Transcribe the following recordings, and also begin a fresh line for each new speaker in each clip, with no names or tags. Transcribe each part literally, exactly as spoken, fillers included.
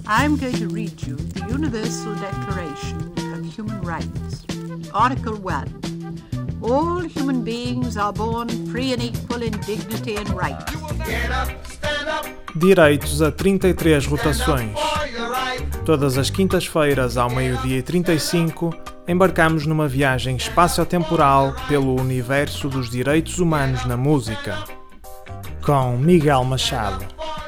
I'm going to read you the Universal Declaration of Human Rights. Article one. All human beings are born free and equal in dignity and rights.
Direitos a trinta e três rotações. Todas as quintas-feiras, ao meio-dia e trinta e cinco, embarcamos numa viagem espaço-temporal pelo universo dos direitos humanos na música. Com Miguel Machado.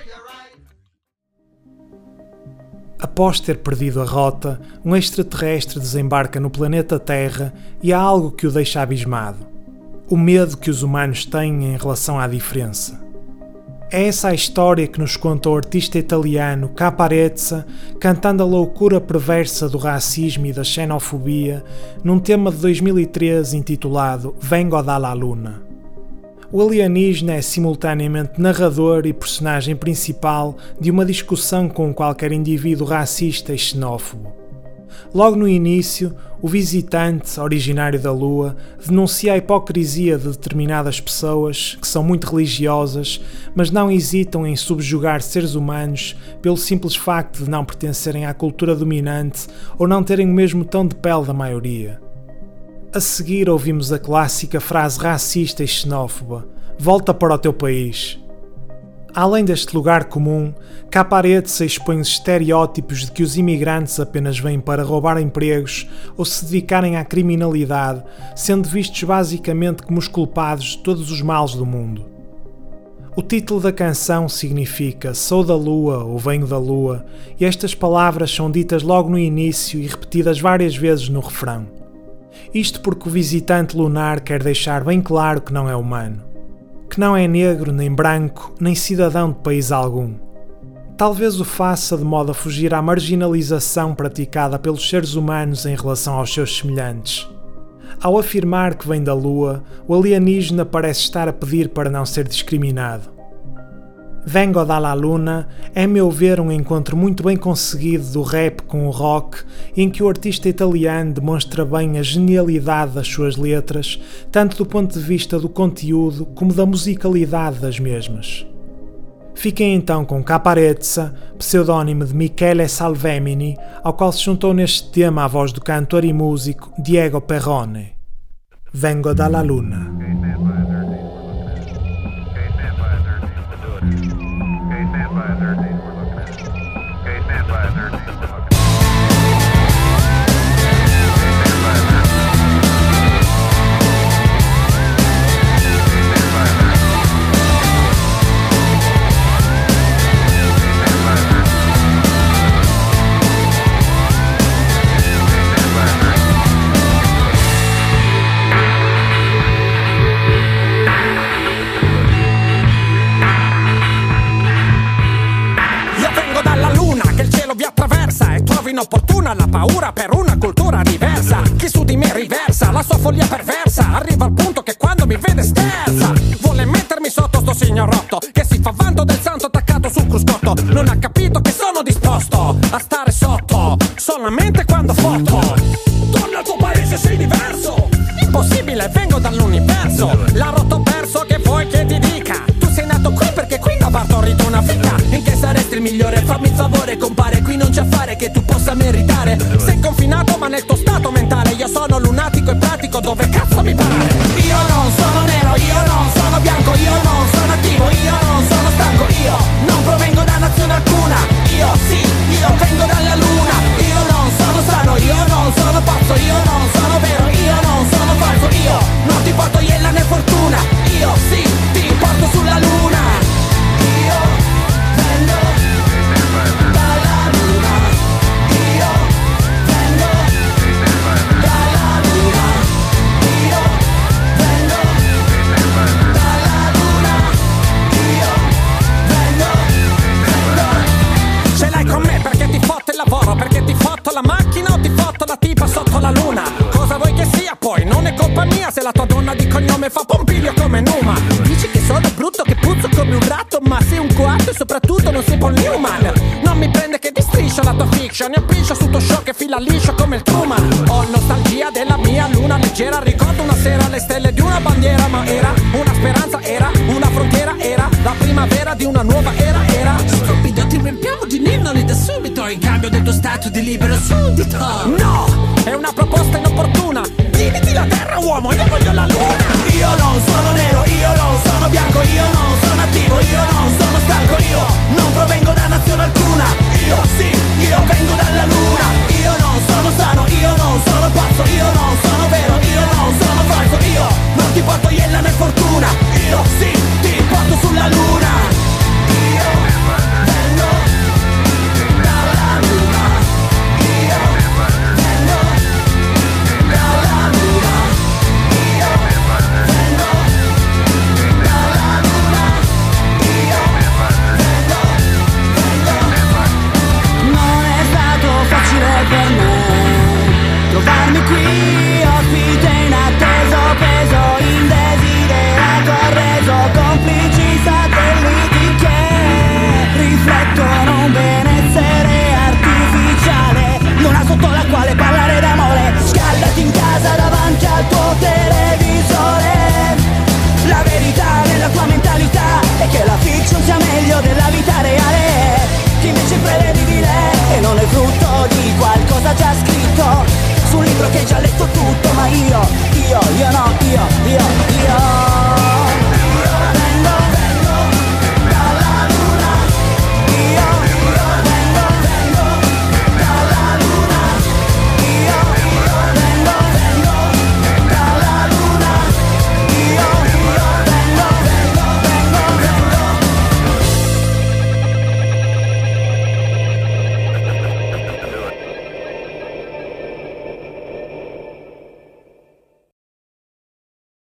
Após ter perdido a rota, um extraterrestre desembarca no planeta Terra e há algo que o deixa abismado. O medo que os humanos têm em relação à diferença. É essa a história que nos conta o artista italiano Caparezza, cantando a loucura perversa do racismo e da xenofobia, num tema de dois mil e treze intitulado Vengo dalla Luna. O alienígena é simultaneamente narrador e personagem principal de uma discussão com qualquer indivíduo racista e xenófobo. Logo no início, o visitante, originário da Lua, denuncia a hipocrisia de determinadas pessoas que são muito religiosas, mas não hesitam em subjugar seres humanos pelo simples facto de não pertencerem à cultura dominante ou não terem o mesmo tom de pele da maioria. A seguir ouvimos a clássica frase racista e xenófoba: volta para o teu país. Além deste lugar comum, Caparezza expõe os estereótipos de que os imigrantes apenas vêm para roubar empregos ou se dedicarem à criminalidade, sendo vistos basicamente como os culpados de todos os males do mundo. O título da canção significa Sou da Lua ou Venho da Lua, e estas palavras são ditas logo no início e repetidas várias vezes no refrão. Isto porque o visitante lunar quer deixar bem claro que não é humano. Que não é negro, nem branco, nem cidadão de país algum. Talvez o faça de modo a fugir à marginalização praticada pelos seres humanos em relação aos seus semelhantes. Ao afirmar que vem da Lua, o alienígena parece estar a pedir para não ser discriminado. Vengo dalla Luna é, a meu ver, um encontro muito bem conseguido do rap com o rock, em que o artista italiano demonstra bem a genialidade das suas letras, tanto do ponto de vista do conteúdo como da musicalidade das mesmas. Fiquem então com Caparezza, pseudónimo de Michele Salvemini, ao qual se juntou neste tema a voz do cantor e músico Diego Perrone. Vengo dalla Luna.
Inopportuna la paura per una cultura diversa. Chi su di me riversa la sua follia perversa. Arriva al punto che quando mi vede sterza. Vuole mettermi sotto sto signor rotto che si fa vanto del santo attaccato sul cruscotto. Non ha capito che sono disposto a stare sotto solamente quando foto. Torna al tuo paese, sei diverso. Impossibile, vengo dall'universo. L'ha rotto perso, che vuoi che ti dica? Tu sei nato qui perché qui non partorito una figa. In che saresti il migliore? Fammi il favore, compare. Qui non c'è affare che tu possa meritare. Sei confinato ma nel tuo stato mentale. Io sono lunatico e pratico dove cazzo mi pare. Io non sono nero, io non sono bianco, io non sono attivo, io non sono stanco, io non provengo da nazione alcuna. Io sì, io vengo dalla luna. Io non sono sano, io non sono pazzo, io non sono vero, io non sono falso. Io non ti porto iella né fortuna. Io sì, ti porto sulla luna. Io vengo dalla luna. Io vengo dalla luna. Io vengo dalla luna. Io vengo, vengo. Ce l'hai con me perché ti fotto il lavoro, perché ti fotto la macchina o ti fotto la tipa sotto la luna. Cosa vuoi che sia poi? Non è colpa mia se la tua donna di cognome fa Pompilio come Numa. Dici che sono brutto, che puzzo come un ratto, ma sei un coatto e soprattutto non sei Paul Newman. Non mi prende che ti striscia la tua fiction, io piscio su tuo show che fila liscio come il Truman. Ho nostalgia della mia luna leggera, ricordo una sera le stelle di una bandiera, ma era una speranza, era una frontiera, era la primavera di una nuova era, era stupido, ti riempiamo di ninnoli da subito.
in cambio del tuo stato di libero suddito.
No, è una proposta inopportuna. Dividi la terra, uomo, io voglio la luna.
Io non sono nero, io non sono bianco, io non sono attivo, io non sono stanco, io non provengo da